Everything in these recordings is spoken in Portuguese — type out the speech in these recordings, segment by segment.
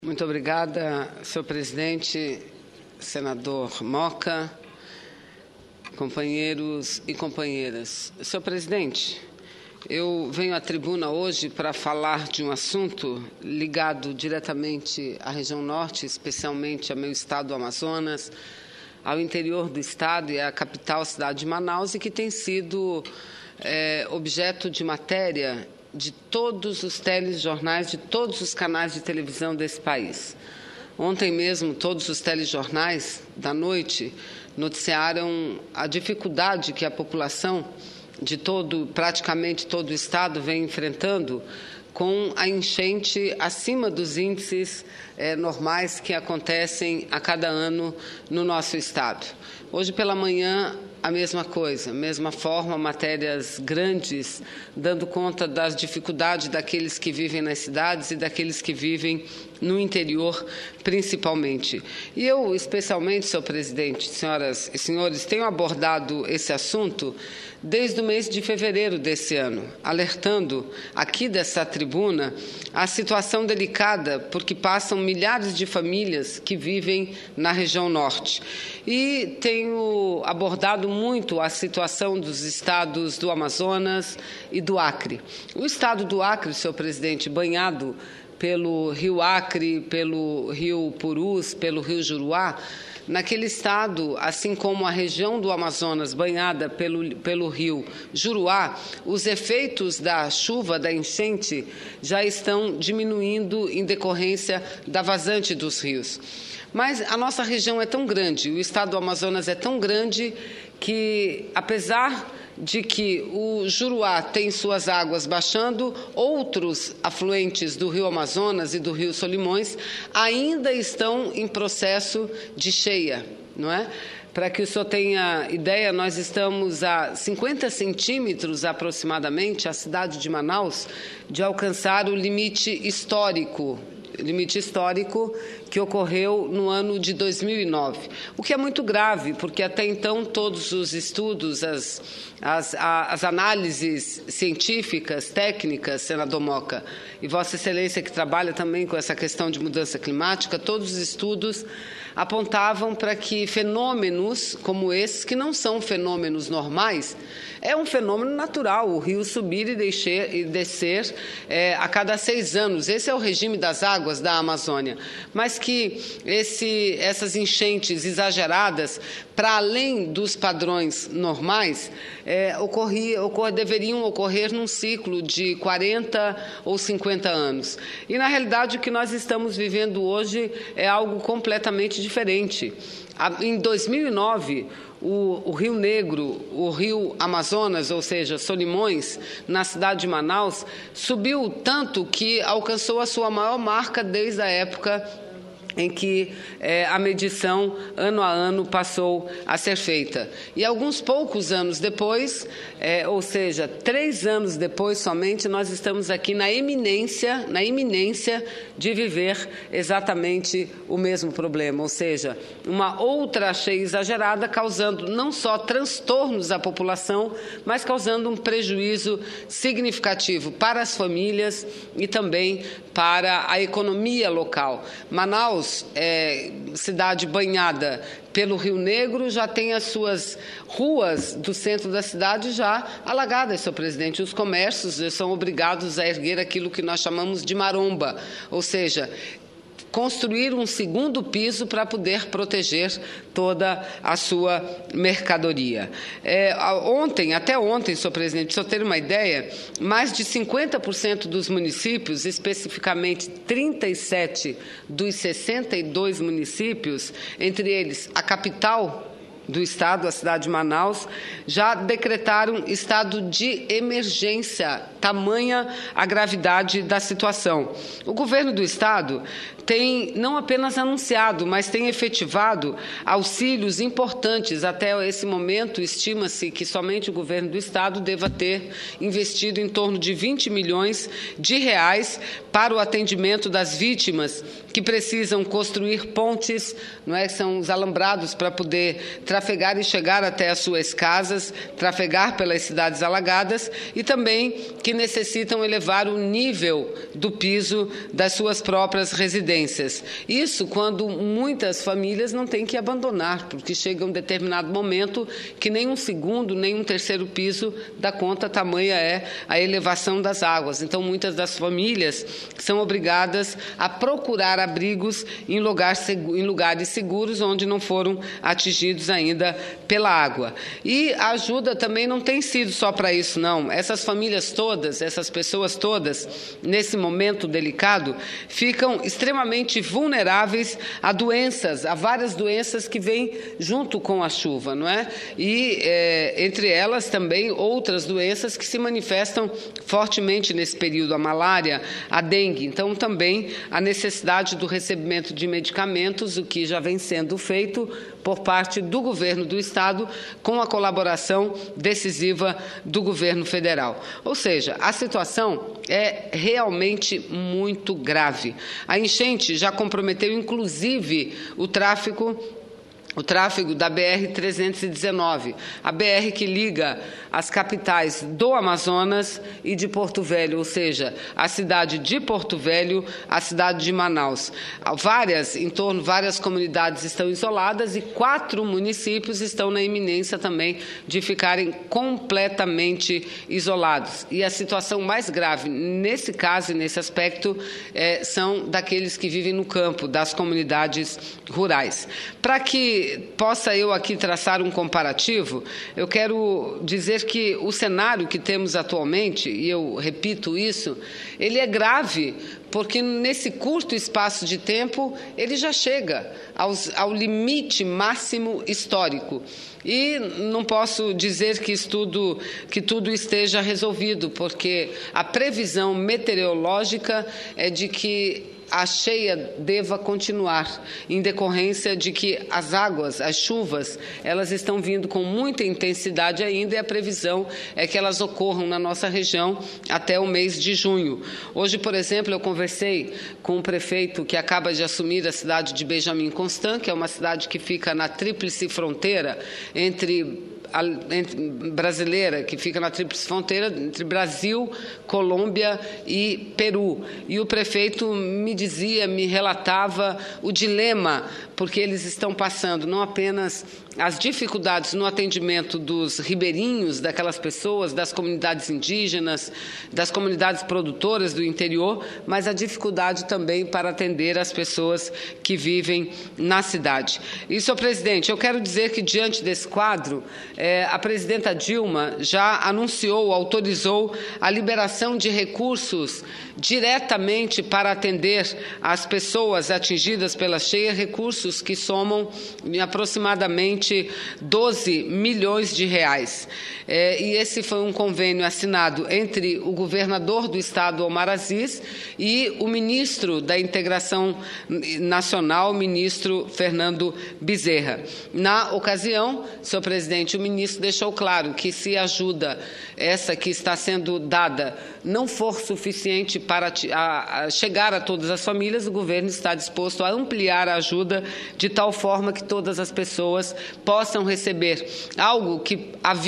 Muito obrigada, senhor presidente, senador Moca, companheiros e companheiras. Senhor presidente, eu venho à tribuna hoje para falar de um assunto ligado diretamente à região norte, especialmente ao meu estado do Amazonas, ao interior do estado e à capital, cidade de Manaus, e que tem sido objeto de matéria de todos os telejornais, de todos os canais de televisão desse país. Ontem mesmo, todos os telejornais da noite noticiaram a dificuldade que a população de praticamente todo o estado vem enfrentando com a enchente acima dos índices normais que acontecem a cada ano no nosso estado. Hoje pela manhã, a mesma coisa, mesma forma, matérias grandes, dando conta das dificuldades daqueles que vivem nas cidades e daqueles que vivem no interior, principalmente. E eu, especialmente, senhor presidente, senhoras e senhores, tenho abordado esse assunto desde o mês de fevereiro desse ano, alertando aqui dessa tribuna a situação delicada porque passam milhares de famílias que vivem na região norte. E tenho abordado muito a situação dos estados do Amazonas e do Acre. O estado do Acre, senhor presidente, banhado pelo rio Acre, pelo rio Purus, pelo rio Juruá, naquele estado, assim como a região do Amazonas banhada pelo rio Juruá, os efeitos da chuva, da enchente, já estão diminuindo em decorrência da vazante dos rios. Mas a nossa região é tão grande, o estado do Amazonas é tão grande que, apesar de que o Juruá tem suas águas baixando, outros afluentes do rio Amazonas e do rio Solimões ainda estão em processo de cheia, não é? Para que o senhor tenha ideia, nós estamos a 50 centímetros aproximadamente, a cidade de Manaus, de alcançar o limite histórico que ocorreu no ano de 2009, o que é muito grave, porque até então todos os estudos, as análises científicas, técnicas, senador Moca, e Vossa Excelência que trabalha também com essa questão de mudança climática, todos os estudos apontavam para que fenômenos como esses, que não são fenômenos normais, é um fenômeno natural, o rio subir e descer a cada 6 anos. Esse é o regime das águas da Amazônia. Mas que essas enchentes exageradas, para além dos padrões normais, deveriam ocorrer num ciclo de 40 ou 50 anos. E, na realidade, o que nós estamos vivendo hoje é algo completamente diferente. Em 2009, o Rio Negro, o Rio Amazonas, ou seja, Solimões, na cidade de Manaus, subiu tanto que alcançou a sua maior marca desde a época em que a medição, ano a ano, passou a ser feita. E alguns poucos anos depois, ou seja, 3 anos depois somente, nós estamos aqui na iminência de viver exatamente o mesmo problema, ou seja, uma outra cheia exagerada, causando não só transtornos à população, mas causando um prejuízo significativo para as famílias e também para a economia local. Manaus, cidade banhada pelo Rio Negro, já tem as suas ruas do centro da cidade já alagadas, senhor presidente. Os comércios são obrigados a erguer aquilo que nós chamamos de maromba, ou seja, construir um segundo piso para poder proteger toda a sua mercadoria. Até ontem, senhor presidente, para o senhor ter uma ideia, mais de 50% dos municípios, especificamente 37 dos 62 municípios, entre eles a capital do estado, a cidade de Manaus, já decretaram estado de emergência, tamanha a gravidade da situação. O governo do estado tem não apenas anunciado, mas tem efetivado auxílios importantes. Até esse momento, estima-se que somente o governo do estado deva ter investido em torno de 20 milhões de reais para o atendimento das vítimas que precisam construir pontes, não é? São os alambrados para poder trafegar e chegar até as suas casas, trafegar pelas cidades alagadas e também que necessitam elevar o nível do piso das suas próprias residências. Isso quando muitas famílias não têm que abandonar, porque chega um determinado momento que nem um segundo, nem um terceiro piso dá conta, tamanha é a elevação das águas. Então, muitas das famílias são obrigadas a procurar abrigos em lugares seguros onde não foram atingidos ainda pela água. E a ajuda também não tem sido só para isso, não. Essas famílias todas, essas pessoas todas, nesse momento delicado, ficam extremamente vulneráveis a doenças, a várias doenças que vêm junto com a chuva, não é? E, entre elas, também outras doenças que se manifestam fortemente nesse período, a malária, a dengue. Então, também a necessidade do recebimento de medicamentos, o que já vem sendo feito por parte do governo do Estado, com a colaboração decisiva do governo federal. Ou seja, a situação é realmente muito grave. A enchente já comprometeu, inclusive, o tráfego da BR-319, a BR que liga as capitais do Amazonas e de Porto Velho, ou seja, a cidade de Porto Velho, a cidade de Manaus. Várias comunidades estão isoladas e 4 municípios estão na iminência também de ficarem completamente isolados. E a situação mais grave, nesse caso e nesse aspecto, são daqueles que vivem no campo, das comunidades rurais. Para que possa eu aqui traçar um comparativo, eu quero dizer que o cenário que temos atualmente, e eu repito isso, ele é grave, porque nesse curto espaço de tempo ele já chega ao limite máximo histórico. E não posso dizer que tudo esteja resolvido, porque a previsão meteorológica é de que a cheia deva continuar, em decorrência de que as águas, as chuvas, elas estão vindo com muita intensidade ainda e a previsão é que elas ocorram na nossa região até o mês de junho. Hoje, por exemplo, eu conversei com o prefeito que acaba de assumir a cidade de Benjamin Constant, que é uma cidade que fica na tríplice fronteira brasileira, que fica na tríplice fronteira entre Brasil, Colômbia e Peru. E o prefeito me relatava o dilema, porque eles estão passando não apenas as dificuldades no atendimento dos ribeirinhos, daquelas pessoas, das comunidades indígenas, das comunidades produtoras do interior, mas a dificuldade também para atender as pessoas que vivem na cidade. E, senhor presidente, eu quero dizer que, diante desse quadro, a presidenta Dilma já autorizou a liberação de recursos diretamente para atender as pessoas atingidas pela cheia, recursos que somam aproximadamente 12 milhões de reais. E esse foi um convênio assinado entre o governador do estado, Omar Aziz, e o ministro da Integração Nacional, o ministro Fernando Bezerra. Na ocasião, senhor presidente, o ministro deixou claro que se a ajuda essa que está sendo dada não for suficiente para chegar a todas as famílias, o governo está disposto a ampliar a ajuda de tal forma que todas as pessoas possam receber algo que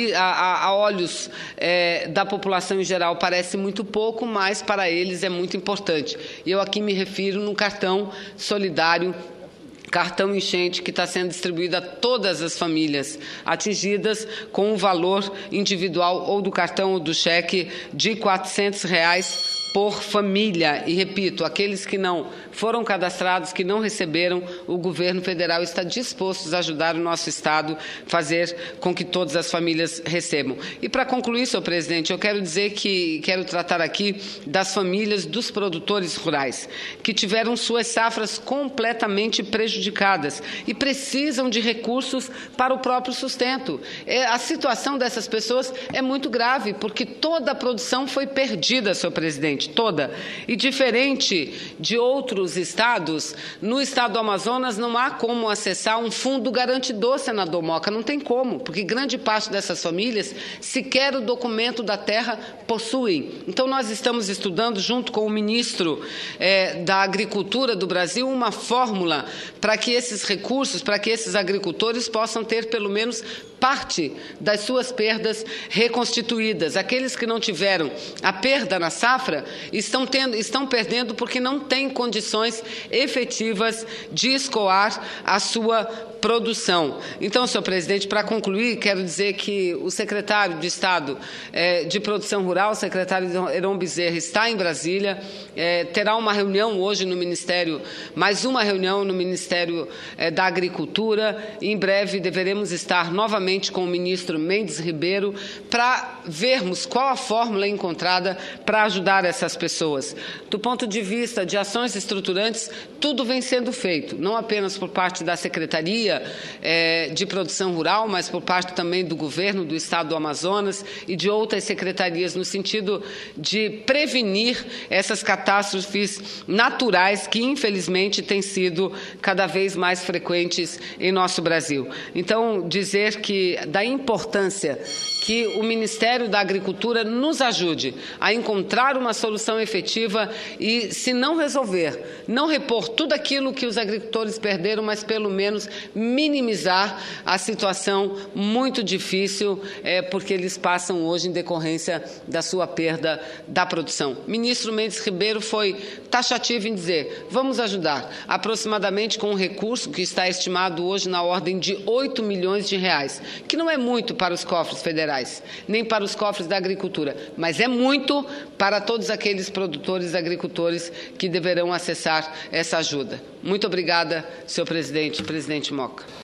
a olhos da população em geral parece muito pouco, mas para eles é muito importante. E eu aqui me refiro no cartão solidário, cartão enchente, que está sendo distribuído a todas as famílias atingidas com um valor individual ou do cartão ou do cheque de R$ 400 por família. E, repito, aqueles que não foram cadastrados, que não receberam, o governo federal está disposto a ajudar o nosso Estado a fazer com que todas as famílias recebam. E, para concluir, senhor presidente, eu quero dizer que quero tratar aqui das famílias dos produtores rurais, que tiveram suas safras completamente prejudicadas e precisam de recursos para o próprio sustento. A situação dessas pessoas é muito grave, porque toda a produção foi perdida, senhor presidente. presidente, toda. E diferente de outros estados, no estado do Amazonas não há como acessar um fundo garantidor, senador Moca, não tem como, porque grande parte dessas famílias sequer o documento da terra possuem. Então, nós estamos estudando, junto com o ministro da Agricultura do Brasil, uma fórmula para que esses recursos, para que esses agricultores possam ter, pelo menos, parte das suas perdas reconstituídas. Aqueles que não tiveram a perda na safra estão perdendo porque não têm condições efetivas de escoar a sua produção. Então, senhor presidente, para concluir, quero dizer que o secretário de Estado de Produção Rural, o secretário Heron Bezerra, está em Brasília, terá uma reunião hoje no Ministério, mais uma reunião no Ministério da Agricultura, e em breve deveremos estar novamente com o ministro Mendes Ribeiro para vermos qual a fórmula encontrada para ajudar essas pessoas. Do ponto de vista de ações estruturantes, tudo vem sendo feito, não apenas por parte da Secretaria de Produção Rural, mas por parte também do governo do Estado do Amazonas e de outras secretarias, no sentido de prevenir essas catástrofes naturais que, infelizmente, têm sido cada vez mais frequentes em nosso Brasil. Então, dizer que da importância que o Ministério da Agricultura nos ajude a encontrar uma solução efetiva e, se não resolver, não repor tudo aquilo que os agricultores perderam, mas pelo menos minimizar a situação muito difícil porque eles passam hoje em decorrência da sua perda da produção. O ministro Mendes Ribeiro foi taxativo em dizer: vamos ajudar aproximadamente com um recurso que está estimado hoje na ordem de 8 milhões de reais, que não é muito para os cofres federais, nem para os cofres da agricultura, mas é muito para todos aqueles produtores e agricultores que deverão acessar essa ajuda. Muito obrigada, senhor presidente, presidente Moca.